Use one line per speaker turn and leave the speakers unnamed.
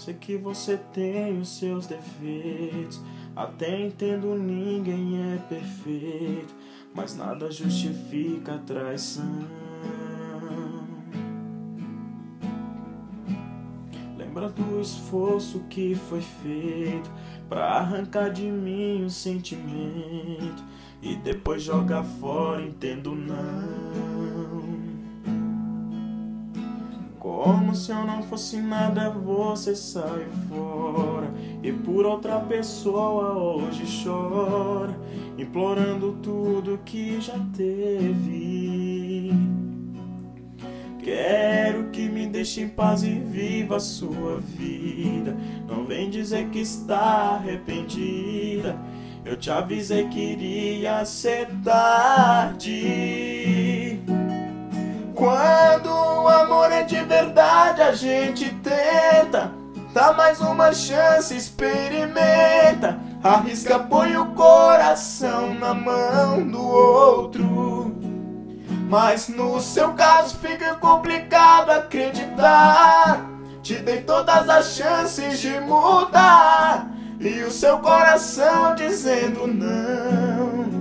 Sei que você tem os seus defeitos, até entendo, ninguém é perfeito, mas nada justifica a traição. Lembra do esforço que foi feito pra arrancar de mim o sentimento e depois jogar fora, entendo não. Como se eu não fosse nada, você saiu fora e por outra pessoa hoje chora, implorando tudo que já teve. Quero que me deixe em paz e viva a sua vida. Não vem dizer que está arrependida, eu te avisei que iria ser tarde. Quando o amor é de verdade, a gente tenta, dá mais uma chance, experimenta, arrisca, põe o coração na mão do outro. Mas no seu caso fica complicado acreditar. Te dei todas as chances de mudar e o seu coração dizendo não.